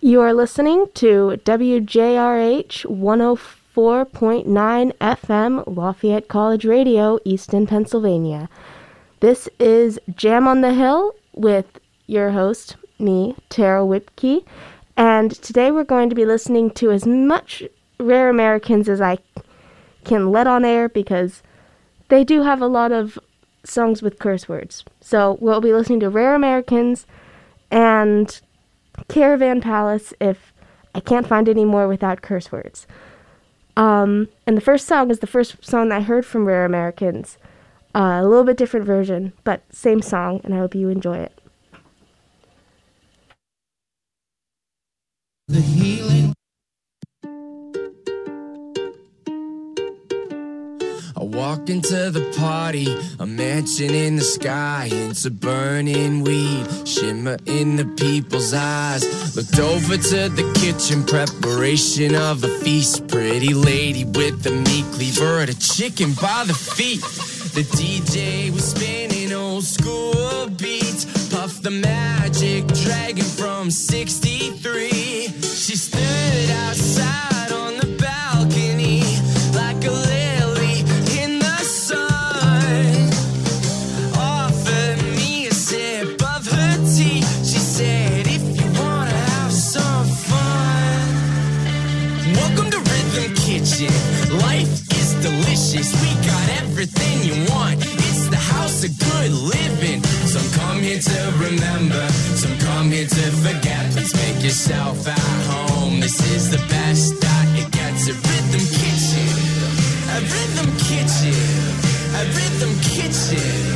You are listening to WJRH 104.9 FM Lafayette College Radio, Easton, Pennsylvania. This is Jam on the Hill with your host, me, Tara Whipke, and today we're going to be listening to as much Rare Americans as I can let on air because they do have a lot of songs with curse words. So we'll be listening to Rare Americans and Caravan Palace if I can't find any more without curse words. And the first song is the first song I heard from Rare Americans. A little bit different version, but same song, and I hope you enjoy it. The healing. I walk into the party, a mansion in the sky, into burning weed, shimmer in the people's eyes. Looked over to the kitchen, preparation of a feast. Pretty lady with a meat cleaver and a chicken by the feet. The DJ was spinning old school beats. Puff the Magic Dragon from 63. She stood outside on the balcony like a lily in the sun. Offered me a sip of her tea. She said, if you wanna have some fun. Welcome to Rhythm Kitchen. Life is delicious. We got everything you want. It's the house of good living. Some come here to remember, some come here to forget. Please make yourself at home. This is the best that it gets. A Rhythm Kitchen, a Rhythm Kitchen, a Rhythm Kitchen.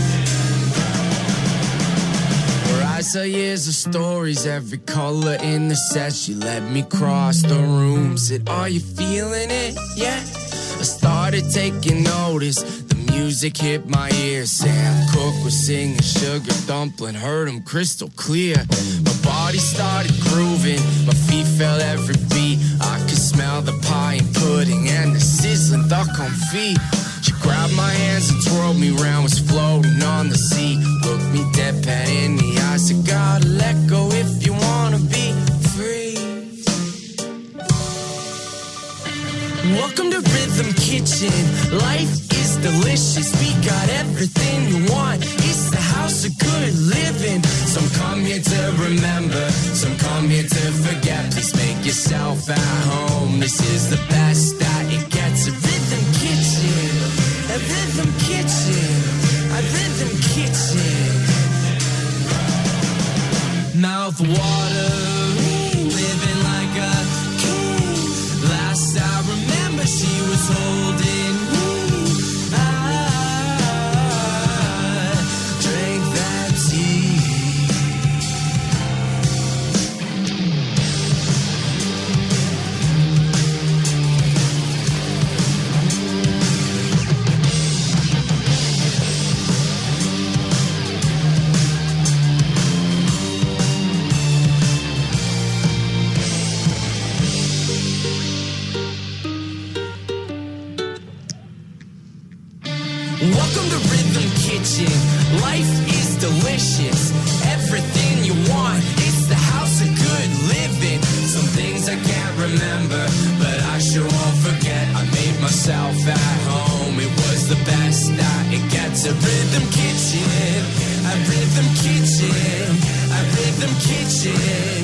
Where I saw years of stories, every color in the set. She let me cross the room, said, are you feeling it yet? I started taking notice. The music hit my ears. Sam Cooke was singing Sugar Dumpling, heard him crystal clear. My body started grooving, my feet felt every beat. I could smell the pie and pudding and the sizzling duck confit. She grabbed my hands and twirled me round, was floating on the sea. Looked me deadpan in the eyes, said, gotta let go if you wanna be free. Welcome to Rhythm Kitchen. Life is delicious. We got everything you want. It's the house of good living. Some come here to remember, some come here to forget. Please make yourself at home. This is the best that it gets. A Rhythm Kitchen, a Rhythm Kitchen, a Rhythm Kitchen. Mouth watering, living like a king. Last I remember, she was holding me. I drank that tea. Welcome to Rhythm Kitchen. Life is delicious. Everything you want. It's the house of good living. Some things I can't remember, but I sure won't forget. I made myself at home. It was the best that it gets. A Rhythm Kitchen, a Rhythm Kitchen, a Rhythm Kitchen.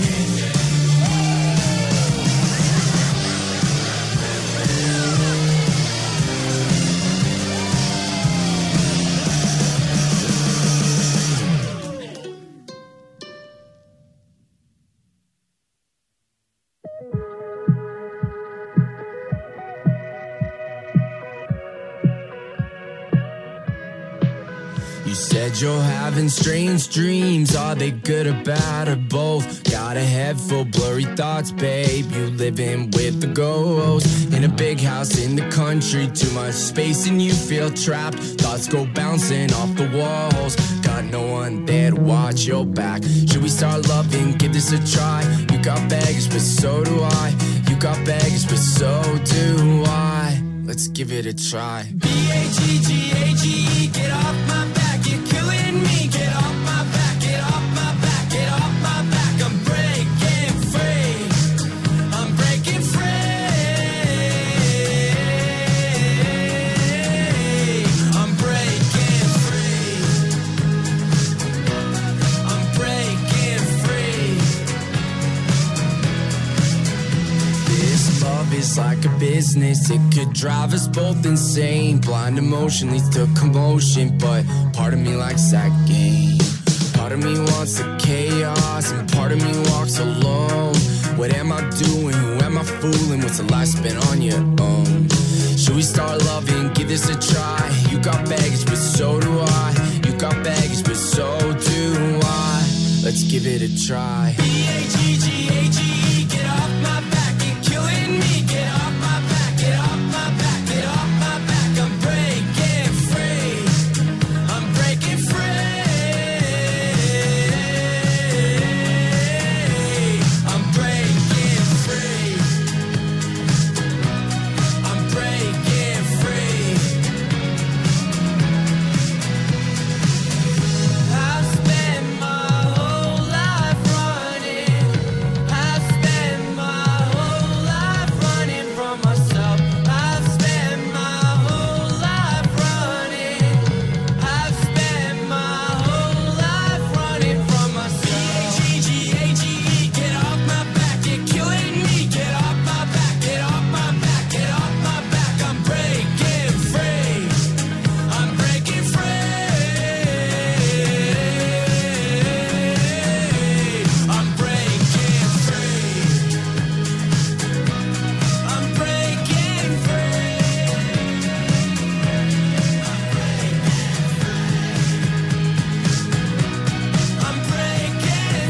You said you're having strange dreams. Are they good or bad or both? Got a head full blurry thoughts, babe. You living with the ghost in a big house in the country. Too much space and you feel trapped. Thoughts go bouncing off the walls. Got no one there to watch your back. Should we start loving? Give this a try. You got baggage, but so do I. You got baggage, but so do I. Let's give it a try. B-A-G-G-A-G-E, get off my back, you're killing me. Get off my back, get off my back, get off my back. I'm breaking free. just like a business. It could drive us both insane. Blind emotion leads to commotion, but part of me likes that game. Part of me wants the chaos, and part of me walks alone. What am I doing? Who am I fooling? What's a life spent on your own? Should we start loving? Give this a try. You got baggage, but so do I. You got baggage, but so do I. Let's give it a try. B-A-G-G-A-G-E, get off my back, you're killing me. Get off my back, get off my back, get off my back. I'm breaking free. I'm breaking free. I'm breaking free. I'm breaking free. I've spent my whole life running. I've spent my whole life running from myself. I've spent my whole life running. I've spent my whole life running from myself. B-A-G-G-A-G-E, get off my back, you're killing me. Get off my back, get off my back, get off my back. I'm breaking free. I'm breaking free. I'm breaking free. I'm breaking free. I'm breaking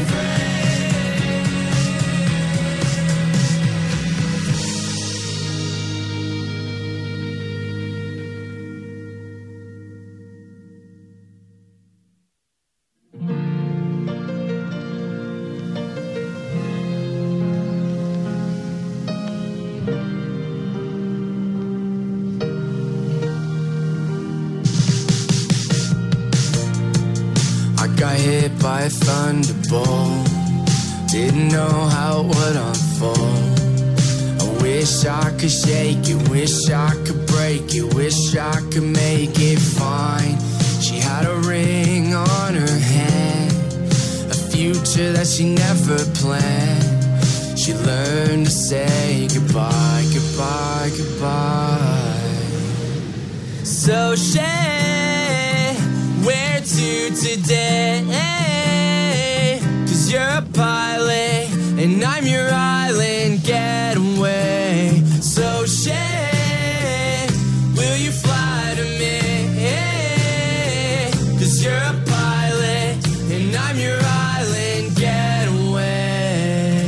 I got hit by a thunderbolt. Didn't know how it would unfold. I wish I could shake it, wish I could break it, wish I could make it fine. She had a ring on her hand, a future that she never planned. She learned to say goodbye, goodbye, goodbye. So Shay, where to today? 'Cause you're a pilot and I'm your island getaway. So Shay, will you fly to me? 'Cause you're a pilot and I'm your island getaway.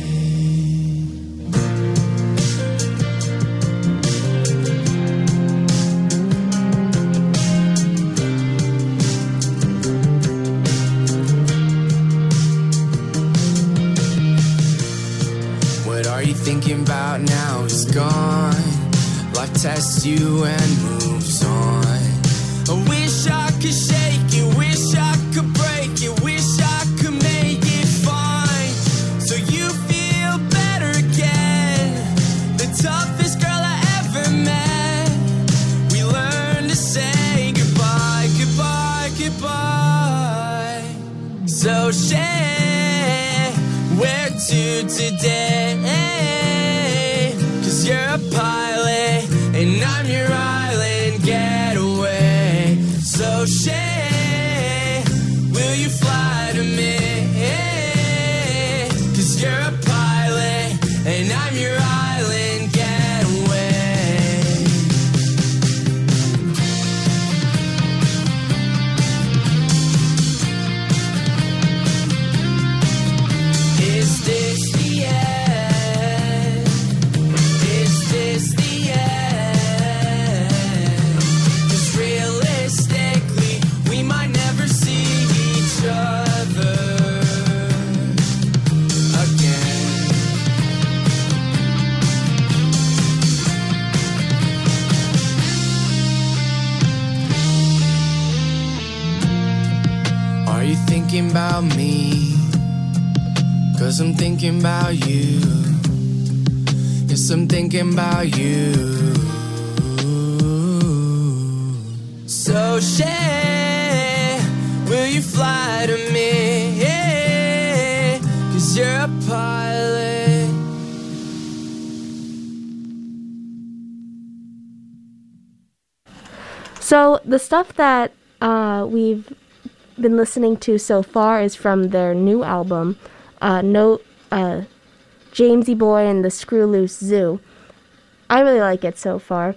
What are you thinking about now is gone. Life tests you and moves on. I wish I could shake it, wish I could break it, wish I could make it fine. So you feel better again. The toughest girl I ever met. We learned to say goodbye, goodbye, goodbye. So Shay, where to today? 'Cause you're a pilot and I'm your island getaway. So Shay, will you fly to me? 'Cause you're a pilot and I'm your island getaway. Is this the end? Is this the end? 'Cause realistically, we might never see each other again. Are you thinking about me? 'Cause I'm thinking about you. Yes, I'm thinking about you. So Shay, will you fly to me? 'Cause you're a pilot So the stuff that we've been listening to so far is from their new album, Jamesy Boy and the Screw Loose Zoo. I really like it so far,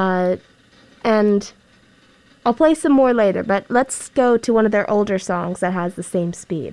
and I'll play some more later, but let's go to one of their older songs that has the same speed.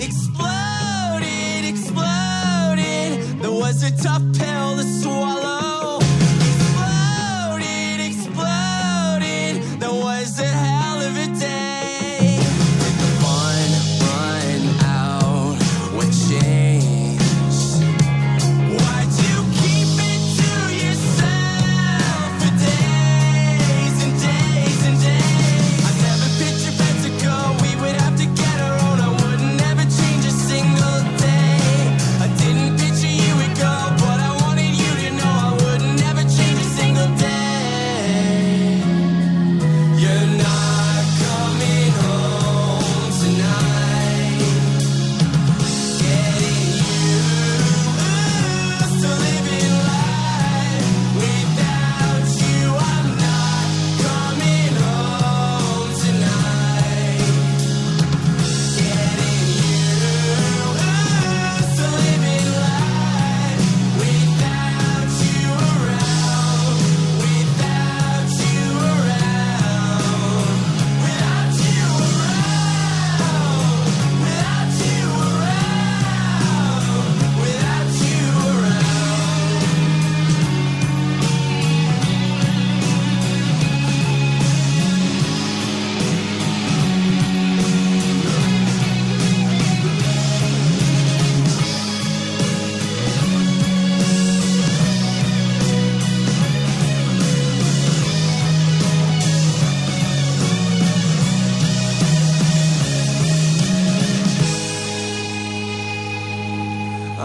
Exploded, there was a tough pill to swallow.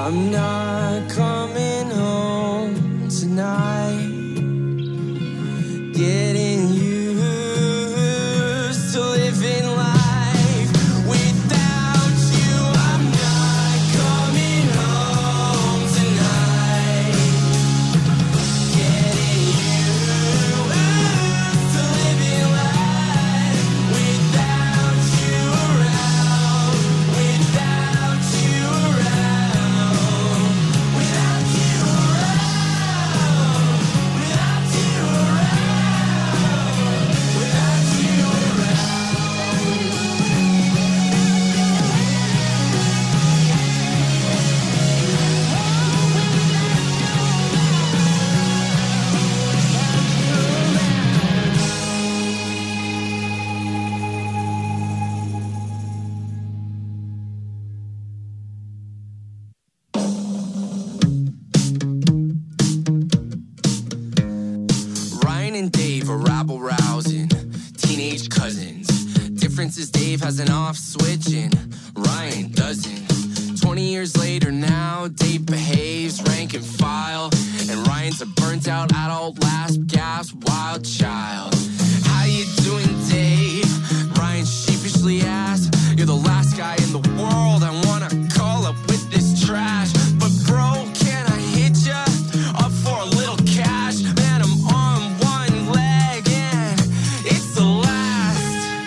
I'm not coming home tonight. Getting used to living life without you. I'm not coming home tonight. Getting used to living life without you around. Without you around. Without you around. Without you around. Without you around. Ryan and Dave are rabble-rousing teenage cousins. Difference is Dave has an off switch and Ryan doesn't. 20 years later now, Dave behaves rank and file, and Ryan's a burnt-out adult last gasp wild child. How you doing, Dave? Ryan sheepishly asks. You're the last guy in the world I wanna call up with this trash. But bro, can I hit ya up for a little cash? Man, I'm on one leg and it's the last.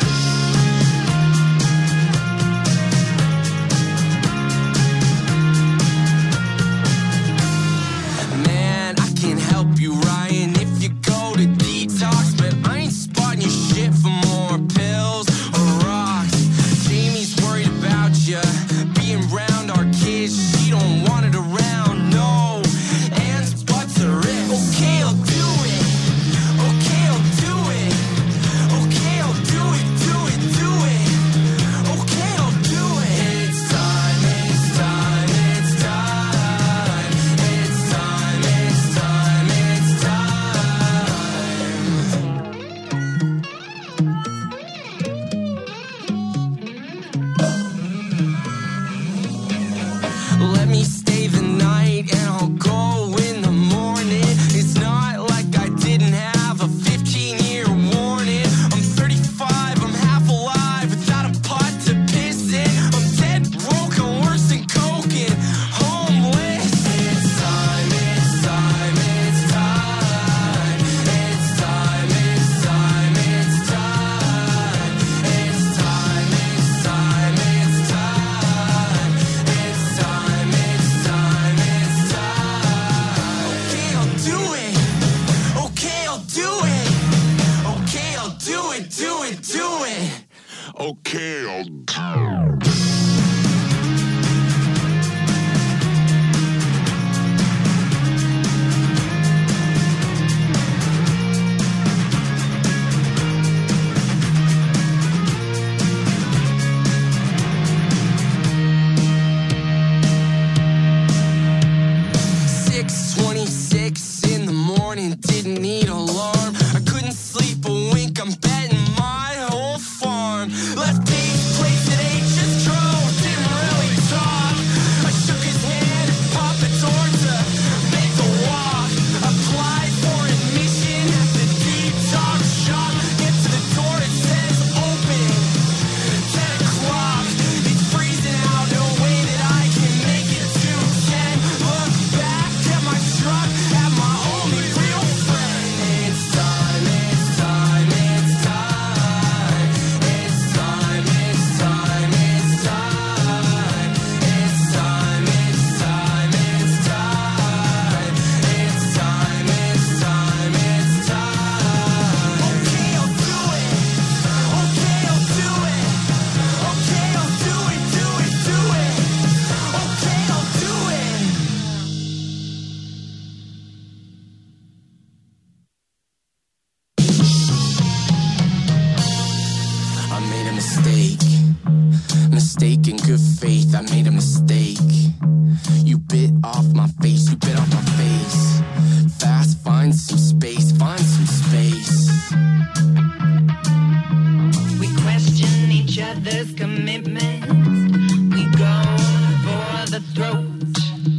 Man, I can help you, Ryan, if you go to detox, but I ain't spotting your shit for more pills or rocks. Jamie's worried about you being around our kids. She don't want it around, no. Anne's butts are it. Okay, I'll do it. Okay, I'll do it. Okay, I'll do it, do it, do it. Okay, I'll do it. It's time, it's time, it's time. It's time, it's time, it's time. Let me stay the night and I'll go in the morning. It's not like I didn't have a 15-year warning. I'm 35, I'm half alive without a pot to piss in. I'm dead broke, I'm worse than coke and homeless. It's time, it's time, it's time. It's time, it's time, it's time. It's time, it's time, it's time. It's time, it's time, it's time. Okay, I'll do it. Okay, I'll do it. Okay, I'll do it, do it, do it. Okay, I'll do it. In the morning, didn't need alarm. I couldn't sleep a wink, I'm betting my whole farm. Left Dave's place at 8, just drove, didn't really talk. I shook his hand and popped the door to make the walk. Applied for admission at the detox shop. Get to the door, it says open 10 o'clock. It's freezing out, no way that I can make it to 10. Look back at my truck, at my only real friend. It's time, it's time, it's time. It's time, it's time, it's time. It's time, it's time, it's time. It's time, it's time, it's time. Okay, I'll do it. Okay, I'll do it. Okay, I'll do it, do it, do it. Okay, I'll do it. I made a mistake in good faith. I made a mistake. You bit off my face, you bit off my face. Fast, find some space, find some space. We question each other's commitment. We go for the throat.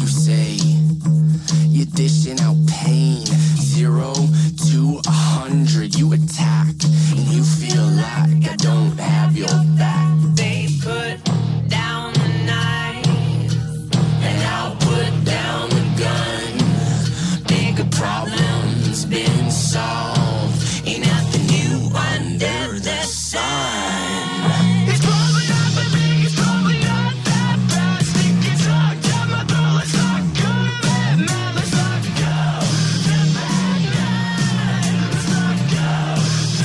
you say. You're dishing out pain. 0 to 100, you attack, and you feel like I don't have your back. They put down the knife, And I'll put down the gun. Bigger problems been solved. Ain't nothing new under the sun. It's probably not for me, it's probably not that bad. Stick your tongue down my throat, let's not go to bed, man, let's not go to bed, let's not go to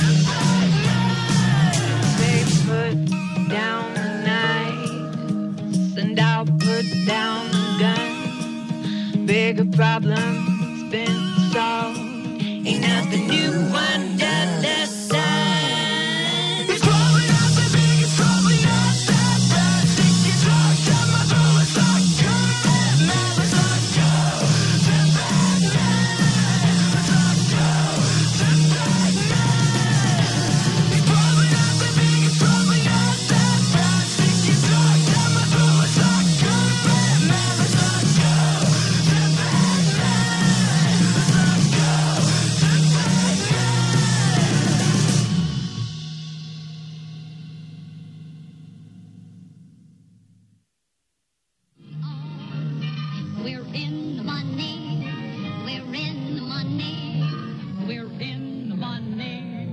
bed. they put down the knife, and I'll put down the gun. Bigger problems been solved. Ain't nothing new under the sun. It's probably not for me, it's probably not that bad. Stick your tongue down my throat, let's not go to bed, man, let's not go to bed, let's not go to bed. It's probably not for me, it's probably not that bad. Stick your tongue down my throat, let's not go to bed, man, let's not go to bed, let's not go to We're in the money. We're in the money. We're in the money.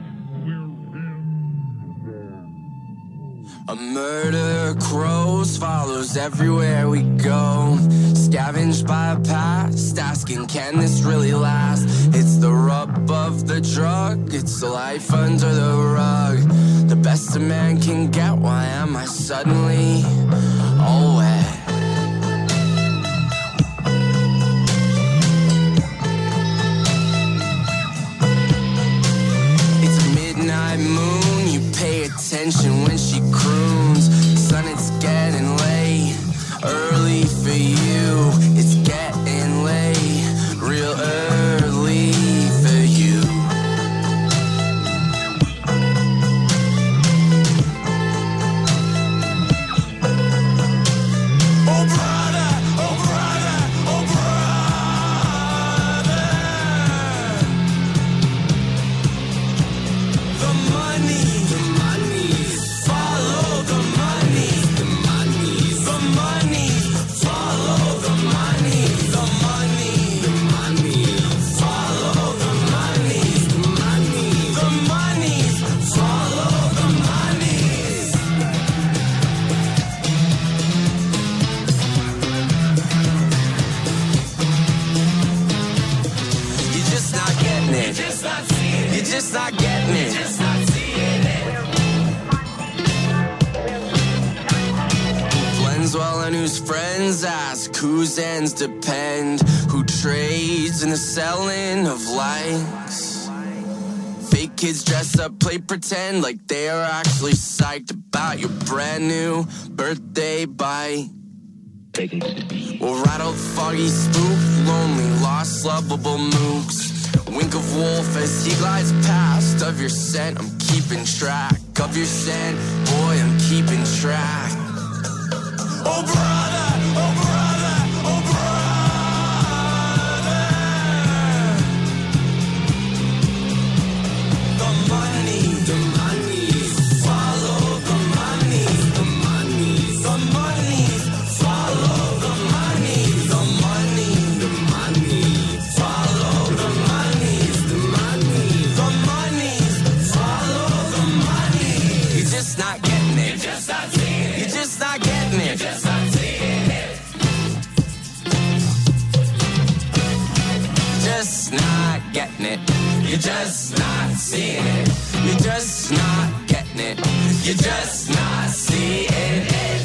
A murder crows follows everywhere we go. Scavenged by a past, asking can this really last? It's the rub of the drug, it's the life under the rug. The best a man can get, why am I suddenly all wet? It's a midnight moon, you pay attention when she croons. Son, it's getting late, early for you. It's getting late, real early for you. Oh brother, oh brother, oh brother. The money, follow the money, the money, follow the money, the money, follow the money, the money, follow the money. You're just not getting it. You're just not seeing it. You're just not getting it. You're just not seeing it. Who blends well and whose friends ask whose ends depend. Who trades in the selling of likes. Fake kids dress up, play pretend like they are actually psyched about your brand new birthday bite. We'll rattle foggy spook, lonely, lost, lovable mooks. Wink of wolf as he glides past. Of your scent, I'm keeping track. Of your scent, boy, I'm keeping track. Oh brother, oh brother, oh brother. The money, follow the money, the money, follow the money, the money, follow the money, the money, follow the money. You're just not getting it. You're just not seeing it. You're just not getting it. You're just not seeing it. Just not getting it. You're just not seeing it. You're just not getting it. You're just not seeing it.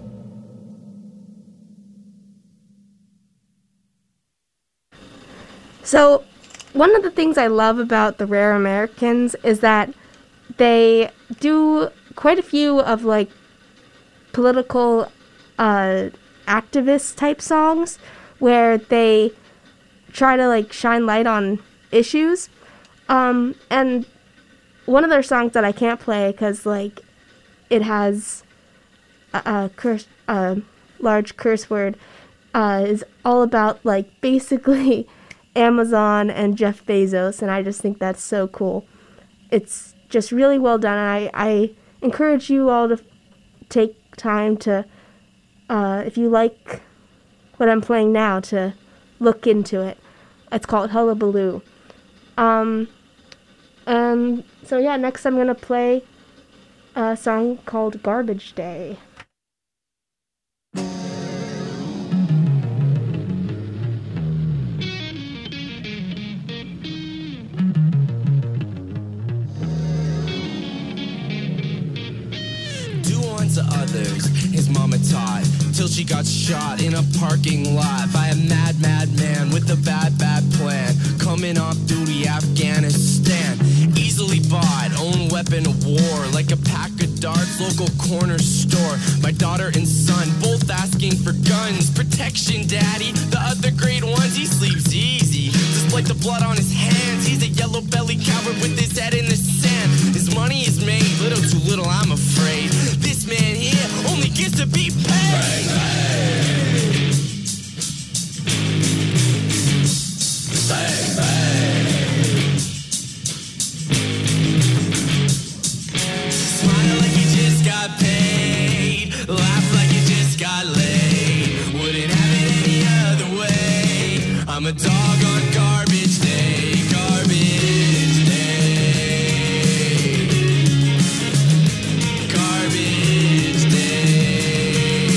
So, one of the things I love about the Rare Americans is that they do quite a few of like political activist type songs where they try to like shine light on issues. And one of their songs that I can't play because like it has a large curse word is all about like basically Amazon and Jeff Bezos, and I just think that's so cool. It's just really well done, and I encourage you all to take time to, if you like what I'm playing now, to look into it. It's called Hullabaloo. And so yeah, next I'm gonna play a song called Garbage Day. To others, his mama taught, till she got shot in a parking lot by a mad man with a bad plan, coming off duty Afghanistan. Easily bought, own weapon of war, like a pack of darts, local corner store. My daughter and son both asking for guns, protection daddy, the other grade ones, he sleeps easy, despite the blood on his hands. He's a yellow belly coward with his head in the sand. His money is made, little too little, I'm afraid. This man here only gets to be paid. Bang, bang. Bang, bang. Smile like you just got paid. Laugh like you just got laid. Wouldn't have it any other way. I'm a dog on garbage day. Garbage day. Garbage day.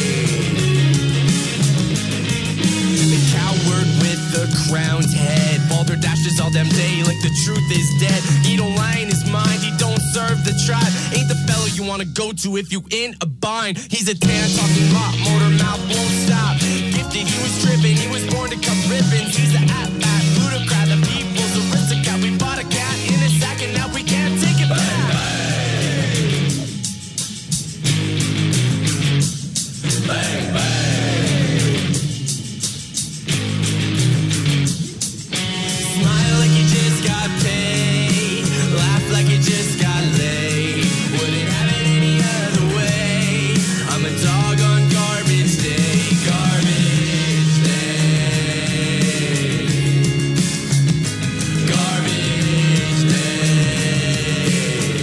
The coward with the crowned head balderdashes all damn day like the truth is dead. He don't lie in his mind, he don't serve the tribe. Ain't the fellow you wanna go to if you in a bind. He's a tan talking lot, motor mouth won't stop. Gifted, he was driven, he was born to cut ribbons. He's a at-bat plutocrat, the people's aristocrat. We bought a cat in a sack and now we can't take it back. Bang, bang. Smile like you just got paid. Laugh like you just got laid. Wouldn't have it any other way. I'm a dog on garbage day. Garbage day. Garbage day.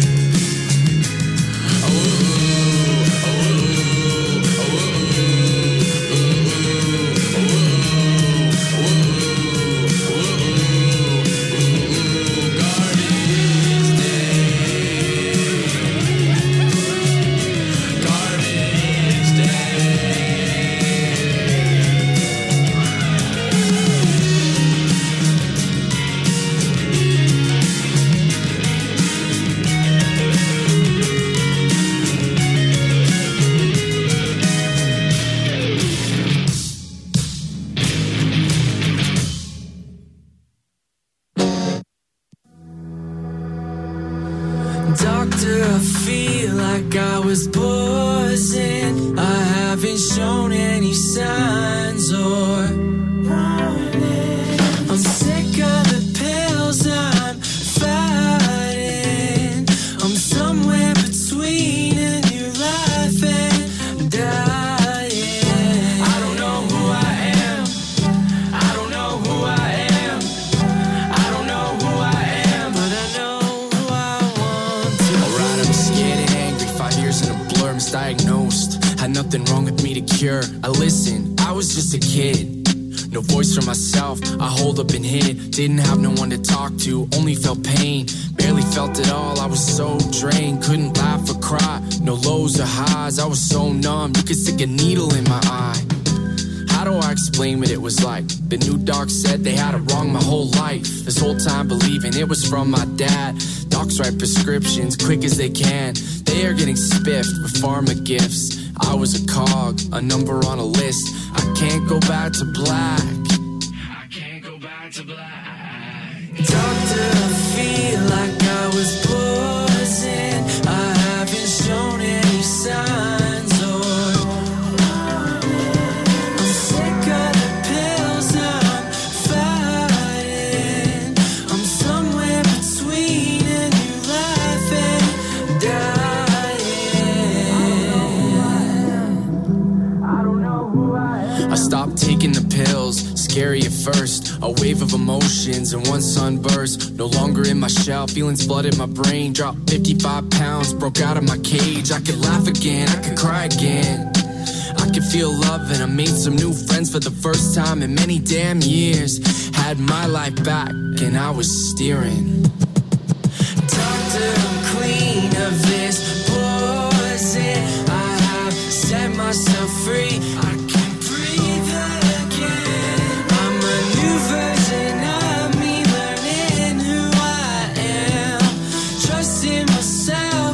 Doctor, I feel like I was poisoned. I haven't shown any signs or I'm sick of the pills I'm fighting. I'm somewhere between a new life and dying. I don't know who I am. I don't know who I am. I don't know who I am, but I know who I want to. Alright, I'm scared and angry. 5 years in a blur, misdiagnosed. Had nothing wrong with me to cure. I listened, I was just a kid. No voice for myself, I holed up and hid. Didn't have no one to talk to, only felt pain. Barely felt it all, I was so drained. Couldn't laugh or cry, no lows or highs. I was so numb, you could stick a needle in my eye. How do I explain what it was like? The new doc said they had it wrong my whole life. This whole time believing it was from my dad. Docs write prescriptions quick as they can. They are getting spiffed with pharma gifts. I was a cog, a number on a list. I can't go back to black. I can't go back to black. Doctor, I feel like I was poisoned. I haven't shown any signs or I'm sick of the pills I'm fighting. I'm somewhere between a new life and dying. I don't know who I am. I stopped taking the pills. Scary at first, a wave of emotions and one sunburst. No longer in my shell, feelings flooded my brain. Dropped 55 pounds, broke out of my cage. I could laugh again, I could cry again. I could feel love and I made some new friends for the first time in many damn years. Had my life back and I was steering. Doctor, I'm clean of this poison. I have set myself free. I can breathe again. I'm a new version of me, learning who I am. Trusting myself.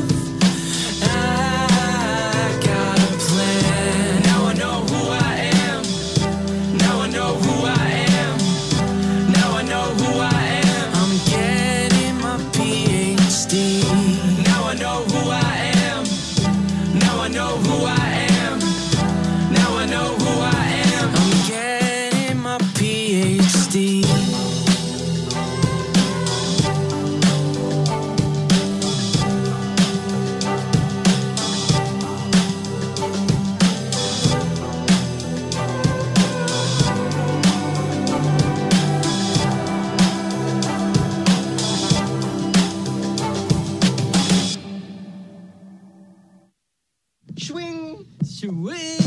I got a plan. Now I know who I am. Now I know who I am. Now I know who I am. I'm getting my PhD. Now I know who I am. Now I know who I am. Now I know who I am. I'm getting my PhD. Swing, swing.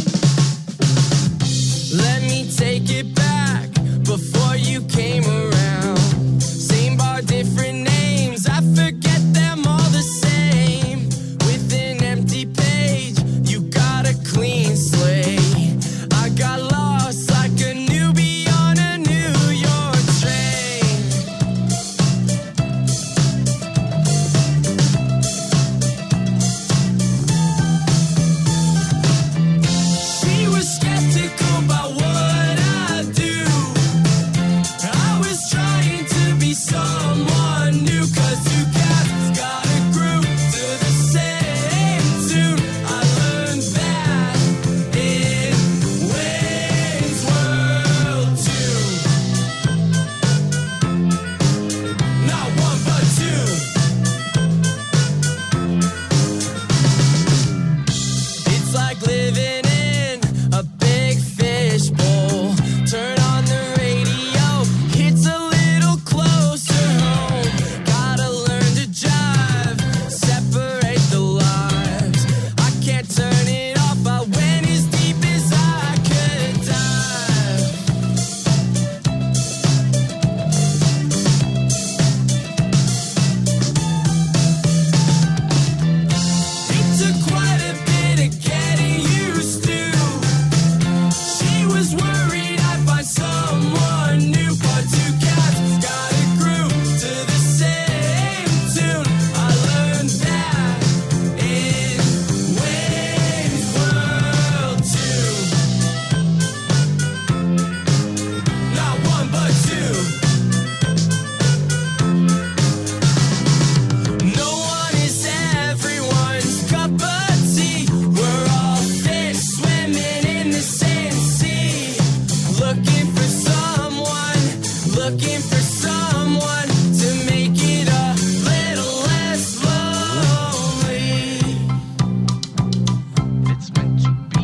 Let me take it back before you came around. Same bar, different names. I forget them all the same. With an empty page, you got a clean slate. I got lost like a newbie on a New York train. She was skeptical about what I do. I was trying to be someone new, 'cause two cats got a groove to the same tune. I learned that in Wayne's World 2. Not one but two. It's like living in a big fish bowl. Turn on the radio, it's a little closer home. Gotta learn to jive, separate the lives. I can't turn it off, I went as deep as I could dive. It took quite a bit of getting used to. She was worried I'd find someone new, but two cats got a groove to the same tune. I learned that in Wayne's World 2. Not one but two. No one is everyone's cup of tea. We're all fish swimming in the same sea. Looking for someone to make it a little less lonely. It's meant to be.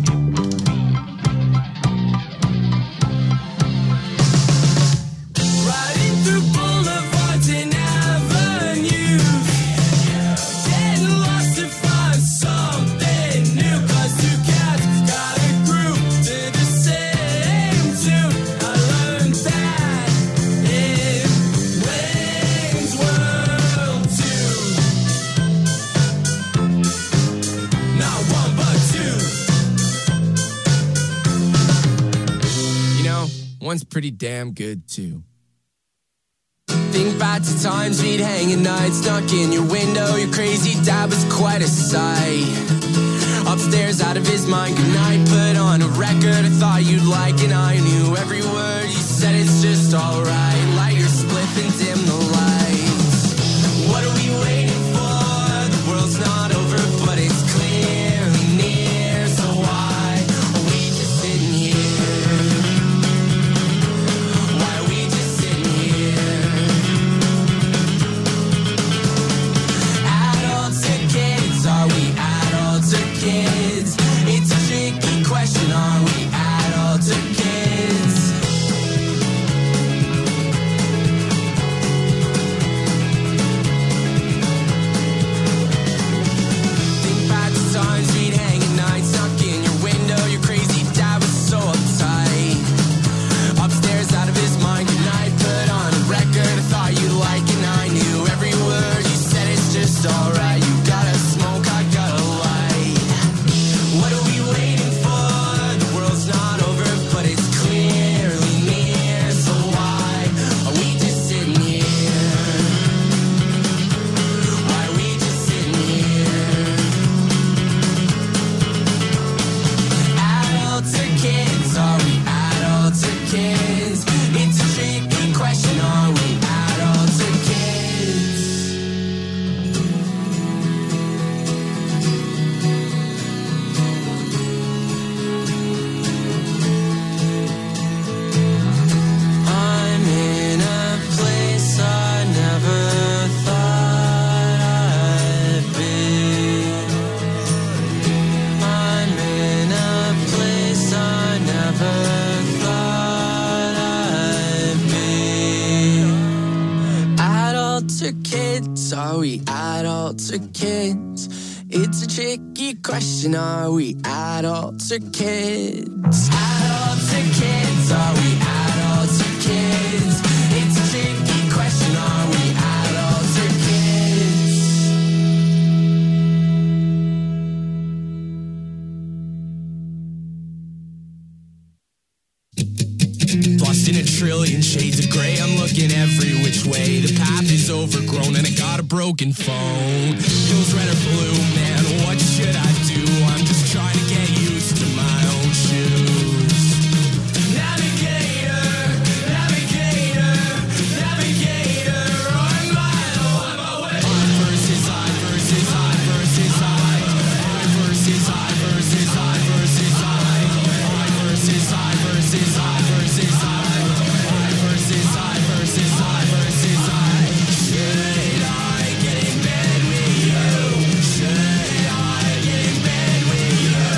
Riding through boulevards and avenues, getting lost to find something new, 'cause two cats got a groove to the same tune. I learned that in Wayne's World 2. Not one but two. You know, one's pretty damn good too. Think back to times we'd hang at night, stuck in your window. Your crazy dad was quite a sight. Upstairs, out of his mind, good night. Put on a record I thought you'd like, and I knew every word you said. It's just alright. Light your spliff and dim the lights. What are we waiting for? The world's not over, but it's clearly near. So why are we just sitting here? Why are we just sitting here? Adults or kids? Are we adults or kids? It's a tricky question. Are we adults or kids? adults or kids? Are we adults or kids? It's a tricky question, are we adults or kids? Adults or kids, are we adults or kids? It's a tricky question, are we adults or kids? Lost in a trillion shades of gray, I'm looking every which way. The path is overgrown and I got a broken phone. Hills red or blue, man, what should I do? I'm just trying to get used to my own shoes. Navigator, navigator, navigator, on my way. I versus I versus I versus I. I versus I versus I versus I. I versus I versus I versus I. I versus I versus I versus I. Should I get in bed with you? Should I get in bed with you?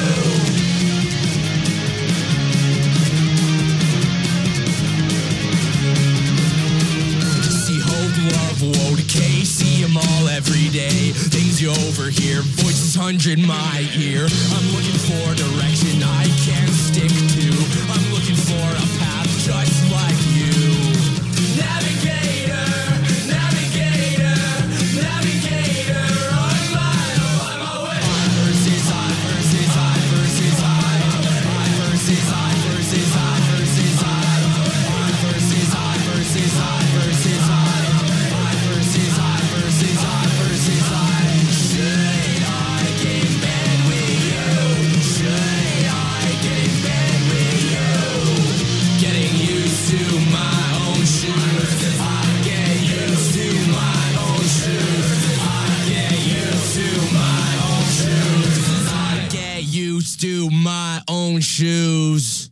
See hope, love, woe, decay. See them all every day. Things you overhear, voices 100 my ear. I'm looking for direction I can stick to. I'm looking for a path just like you. Navigator, navigator, navigator, on my way. I versus I versus I versus I. I versus I versus I versus I. I versus I versus I versus I. I versus I versus I versus I. Should I get in bed with you? Should I get in bed with you? Getting used to my own shoes. I get used to my own shoes. I get used to my own shoes. I get used to my own shoes.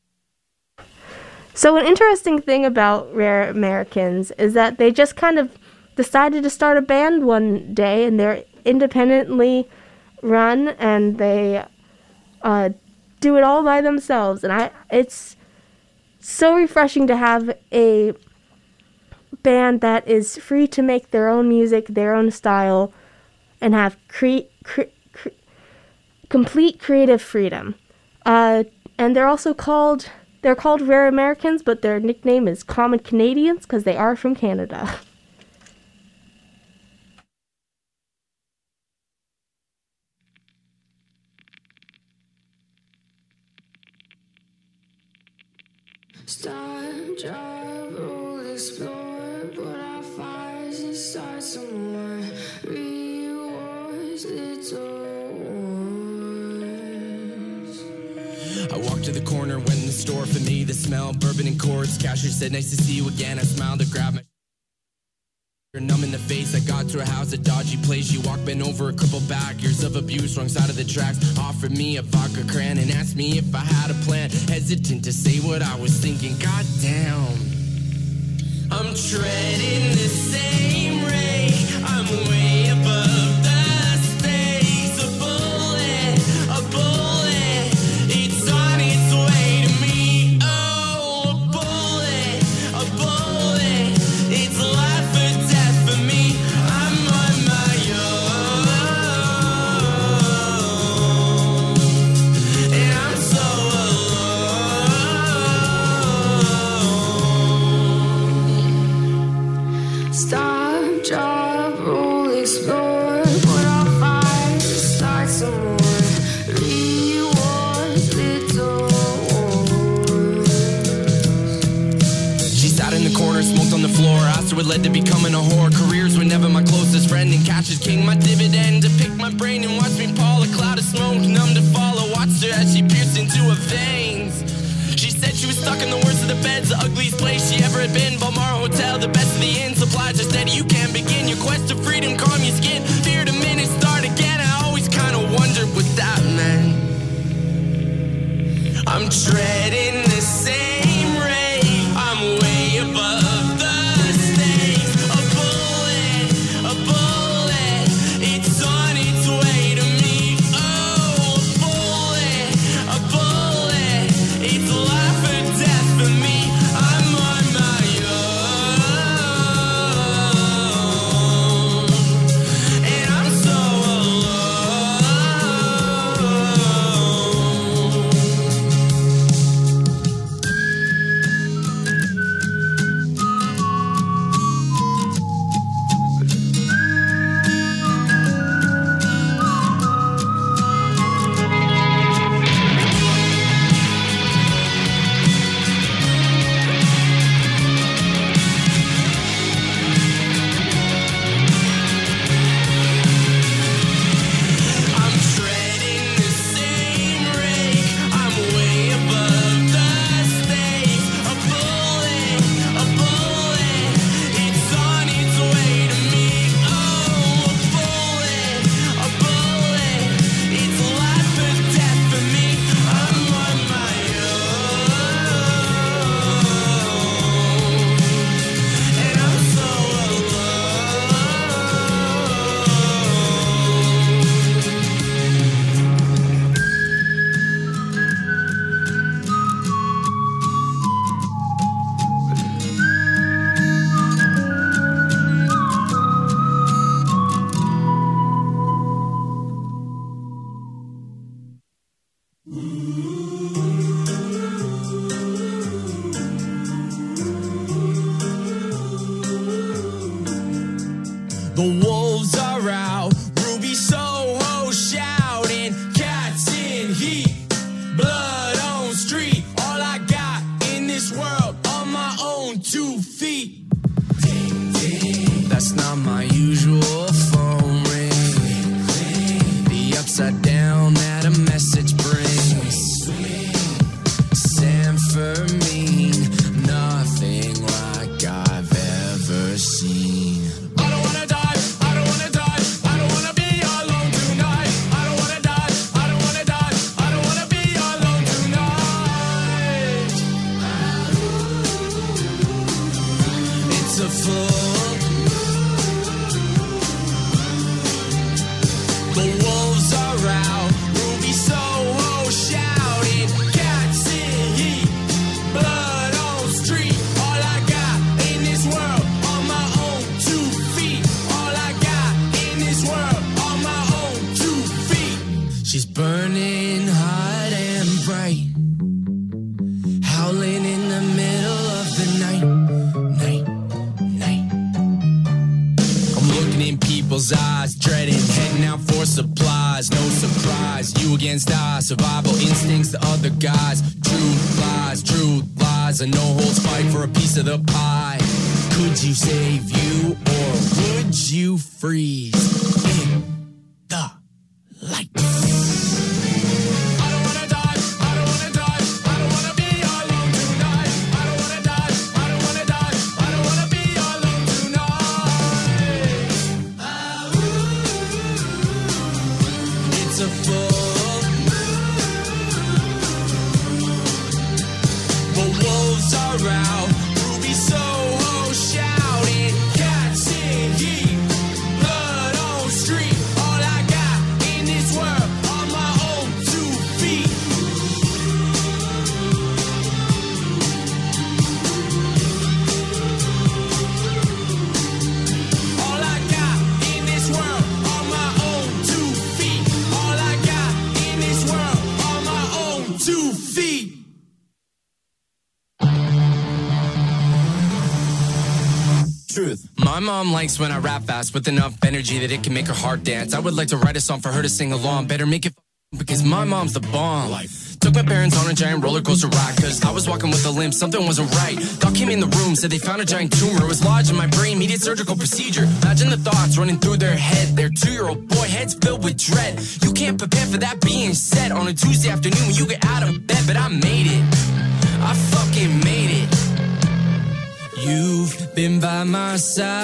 So an interesting thing about Rare Americans is that they just kind of decided to start a band one day, and they're independently run, and they do it all by themselves. And it's so refreshing to have a band that is free to make their own music, their own style, and have complete creative freedom. And they're called Rare Americans, but their nickname is Common Canadians because they are from Canada. Start, drive, roll, explore, put out fires and start some more. Rewards, little wars. I walked to the corner, went in the store. For me, the smell, bourbon and cords. Cashier said, nice to see you again. I smiled to grab my... You're numb in the face, I got to a house, a dodgy place. You walk, bent over, a crippled back. Years of abuse, wrong side of the tracks. Offered me a vodka cran and asked me if I had a plan. Hesitant to say what I was thinking, goddamn. I'm treading the same rate. I'm way above the stakes. A bullet, it's on its way to me. Oh, a bullet, it's life or death for me. I'm on my own, and I'm so alone. Stop, drop, roll, explore, put out fires, start some more. Rewards, little wars. She sat in the corner, smoked on the floor. Asked her what led to becoming a whore. Careers were never my closest friend, and cash is king. My dividend to pick my brain and watch me fall. A cloud of smoke, numb to follow. Watched her as she pierced into her veins. She said she was stuck in the worst of the beds, the ugliest place she ever had been. Balmoral Hotel, the best of the inn. Supplies are steady, you can't begin. Your quest to freedom, calm your skin. Fear to minute, start again. I always kind of wondered what that meant. I'm treading the same rate. I'm way above the stakes. A bullet, it's on its way to me. Oh, a bullet, it's life or death for me. I'm on my own. The wolves are out, Ruby Soho shouting, cats in heat, blood on street. All I got in this world on my own 2 feet. Ding, ding. That's not my usual phone ring. The upside down that a message brings. Amphetamine, nothing like I've ever seen. I don't wanna die, I don't wanna die, I don't wanna be alone tonight. I don't wanna die, I don't wanna die, I don't wanna be alone tonight. It's a full. The wolves are out, Ruby Soho shouting, cats in heat, blood on street. All I got in this world on my own 2 feet. All I got in this world on my own 2 feet. She's burning hot and bright, howling in the middle of the night. I'm looking in people's eyes, dreading, heading out for supplies. No surprise, you against I, survival instincts, the other guys. Truth lies, a no holds fight for a piece of the pie. Could you save you, or would you freeze in the light? I don't wanna die, I don't wanna die, I don't wanna be alone tonight. I don't wanna die, I don't wanna die, I don't wanna be alone tonight. It's a full. The wolves are out, Ruby Soho shouting, cats in heat, blood on street. All I got in this world on my own 2 feet. All I got in this world on my own 2 feet. All I got in this world on my own 2 feet. Truth. My mom likes when I rap fast with enough energy that it can make her heart dance. I would like to write a song for her to sing along. Better make it because my mom's the bomb. Took my parents on a giant roller coaster ride, cause I was walking with a limp, something wasn't right. Doc came in the room, said they found a giant tumor. It was lodged in my brain, needed surgical procedure. Imagine the thoughts running through their head. Their 2-year-old boy head's filled with dread. You can't prepare for that being said on a Tuesday afternoon when you get out of bed. But I made it, I fucking made it. You've been by my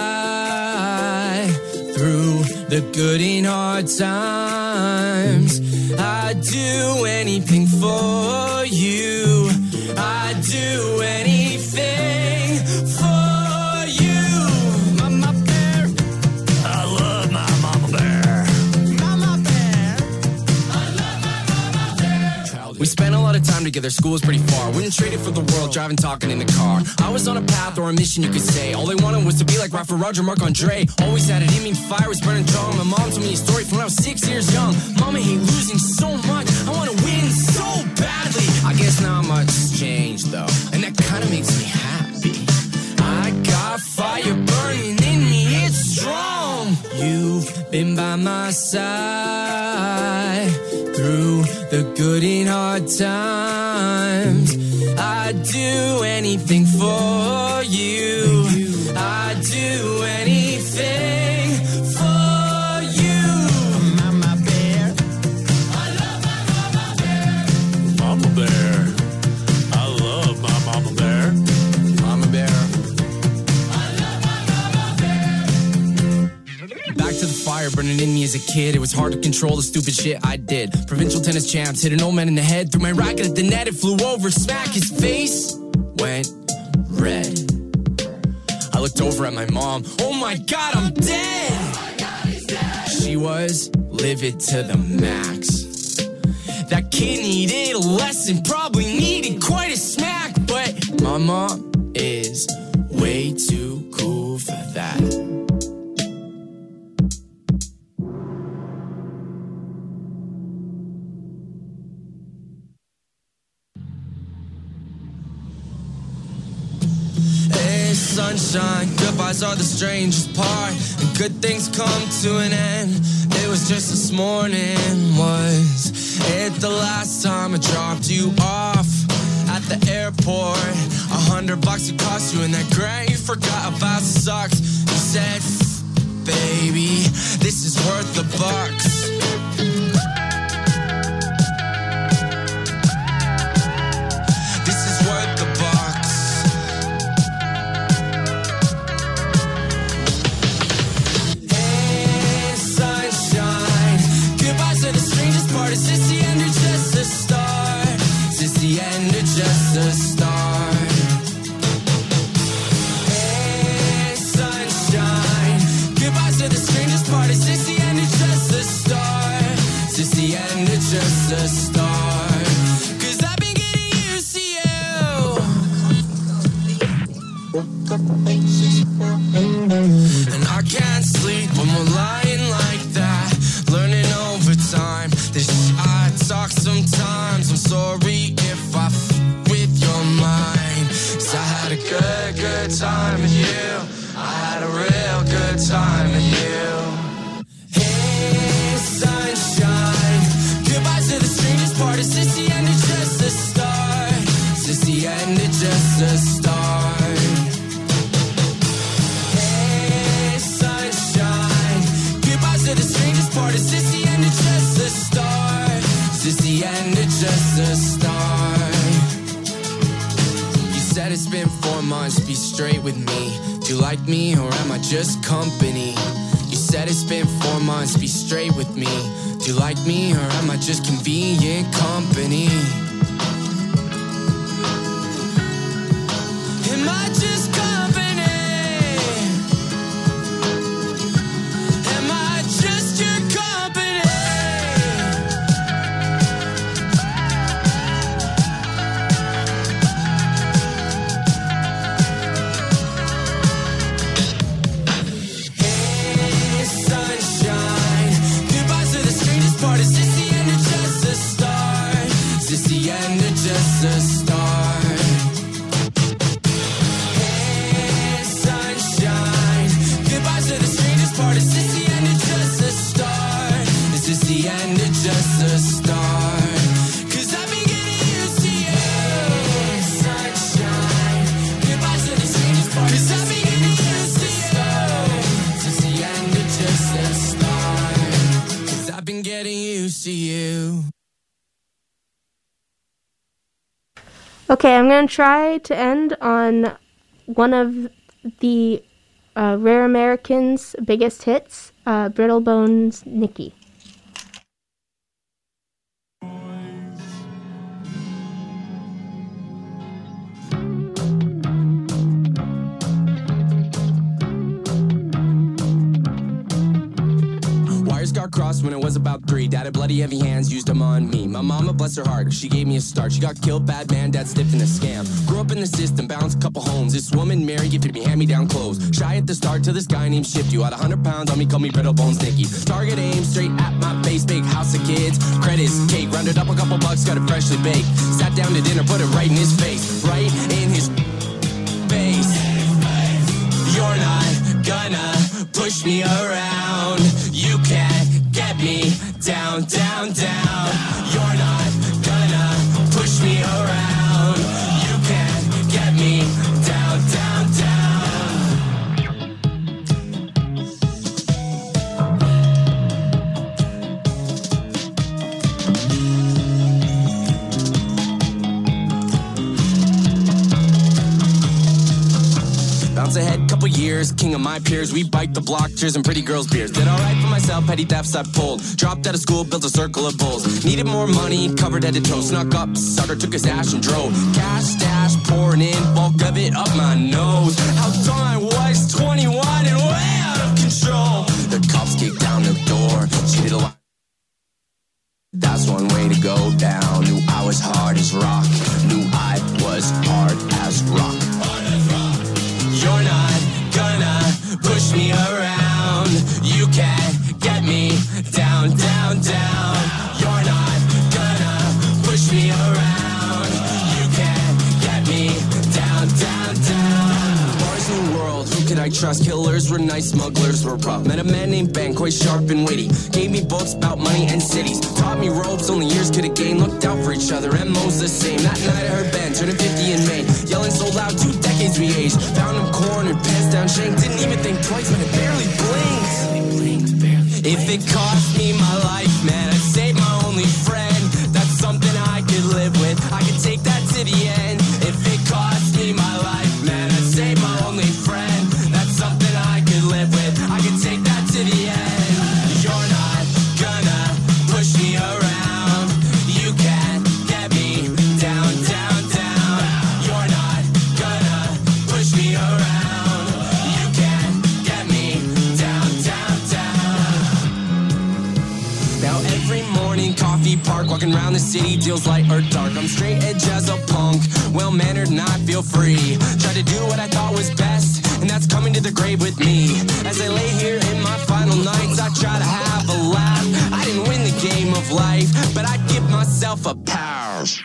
side through the good and hard times. I'd do anything for you. I'd do anything for you. Mama bear, I love my mama bear. Mama bear, I love my mama bear. We spent a lot of time together, school was pretty far. Wouldn't trade it for the world, driving, talking in the car. I was on a path or a mission, you could say. All I wanted was to be like rapper Roger, Mark Andre. Always had it in me, fire was burning strong. My mom told me a story from when I was 6 years young. Mama hate losing so much, I want to win so badly. I guess not much has changed though, and that kind of makes me happy. I got fire burning in me, it's strong. You've been by my side through the good and hard times. I'd do anything for you. I'd do anything for you. Mama bear, I love my mama bear. Mama bear, I love my mama bear. Mama bear, I love my mama bear. Back to the fire burning in me as a kid. It was hard to control the stupid shit I did. Provincial tennis champs hit an old man in the head. Threw my racket at the net, it flew over, smack, his face went red. I looked over at my mom. Oh my God, I'm dead. Oh my God, he's dead. She was livid to the max. That kid needed a lesson, probably needed quite a smack. But my mom is way too cool for that. It's sunshine, goodbyes are the strangest part, and good things come to an end. It was just this morning, was it the last time I dropped you off at the airport? $100 it cost you, and that grant you forgot about sucks. You said, baby, this is worth the bucks. This is worth the bucks. Hey, sunshine, goodbyes are the strangest part. Is this the end or just the start? Is this the end or just the start? Hey, sunshine, goodbyes are the strangest part. Is this the end or just the start? Is this the end or just the start? 'Cause I've been getting used to you. And I can't sleep when we're lying like that, learning over time. This I talk sometimes. I'm sorry if I with your mind. 'Cause I had a good time with you. I had a real good time with you. Hey, sunshine, goodbyes are the strangest part. Is this the end or just the start? Is this the end or just the start? Hey, sunshine, goodbyes are the strangest part. Is this the end or just the start? Is this the end or just the start? You said it's been 4 months, be straight with me. Do you like me or am I just company? You said it's been 4 months, be straight with me. Do you like me or am I just convenient company? Am I just company? Am I just your company? Hey, sunshine, goodbyes are the strangest part. Is this the end or just the start? Is this the end or just the start? Hey, sunshine, goodbyes are the strangest part. Is this the end or just the start? Is this the end or just the start? 'Cause I've been getting used to you. Sunshine, goodbyes are the strangest part. 'Cause I've been getting used to you. Is this the end or just the start? 'Cause I've been getting used to you. Okay, I'm going to try to end on one of the Rare Americans' biggest hits, Brittle Bones' Nikki. Wires got crossed when it was about 3. Dad had bloody heavy hands, used them on me. My mama, bless her heart, she gave me a start. She got killed, bad man, dad stiffed in a scam. Grew up in the system, bounced a couple homes. This woman, Mary, gifted me hand-me-down clothes. Shy at the start till this guy named Shift. You had 100 pounds on me, call me Brittle Bones Nicky. Target aim, straight at my face, big house of kids. Credits, cake, rounded up a couple bucks, got it freshly baked. Sat down to dinner, put it right in his face. Right in his face. You're not gonna push me around. You can't get me down, down, down. You're not gonna push me around. You can't get me down, down, down. Bounce ahead, couple years, king of my peers. We bite the block, cheers and pretty girls' beers. Did alright for myself, petty thefts I pulled. Dropped out of school, built a circle of bulls. Needed more money, covered head to toe. Snuck up, sucker took his ash and drove. Cash stash pouring in, bulk of it up my nose. How dumb I was, 21 and way out of control. The cops kicked down the door, cheated a lot. That's one way to go down. Knew I was hard as rock. Knew I was hard as rock. You're not gonna push me around. You can't get me down, down, down. You're not gonna push me around. You can't get me down, down, down. I trust. Killers were nice, smugglers were rough. Met a man named Ben, quite sharp and witty. Gave me books about money and cities. Taught me ropes, only years could have gained. Looked out for each other, MO's the same. That night I heard Ben turning 50 in May. Yelling so loud, 2 decades we aged. Found him cornered, pants down, shanked. Didn't even think twice, man, it barely blinked. If it cost me my life, man, I'd save my only friend. That's something I could live with. I could take that to the end. If it cost me my life, man, I'd save my only friend. That's something I could live with. I could take that to the end. You're not gonna push me around. You can't get me down, down, down. You're not gonna push me around. You can't get me down, down, down. Now every morning, coffee park, walking around the city, deals light or dark. I'm straight edge as a punk, well-mannered and I feel free. Try to do what I thought was best, and that's coming to the grave with me. As I lay here in my final nights, I try to have a laugh. I didn't win the game of life, but I'd give myself a pass.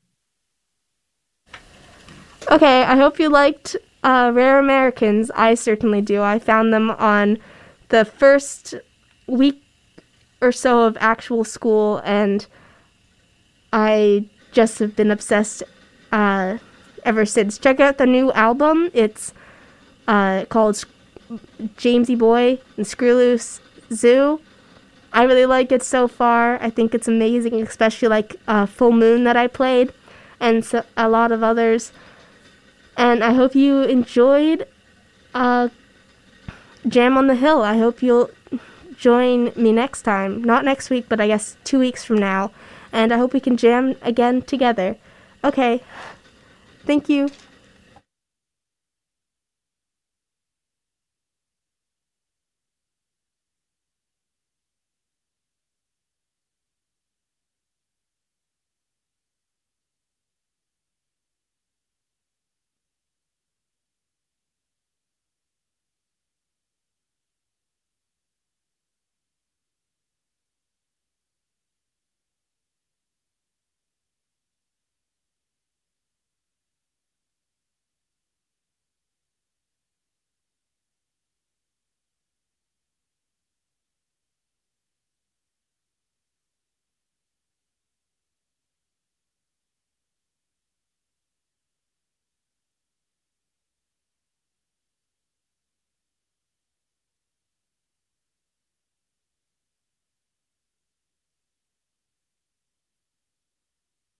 Okay, I hope you liked Rare Americans. I certainly do. I found them on the first week or so of actual school, and I just have been obsessed ever since. Check out the new album. It's called Jamesy Boy and Screw Loose Zoo. I really like it so far. I think it's amazing, especially like Full Moon that I played, and so, a lot of others. And I hope you enjoyed Jam on the Hill. I hope you'll join me next time. Not next week, but I guess 2 weeks from now. And I hope we can jam again together. Okay. Thank you.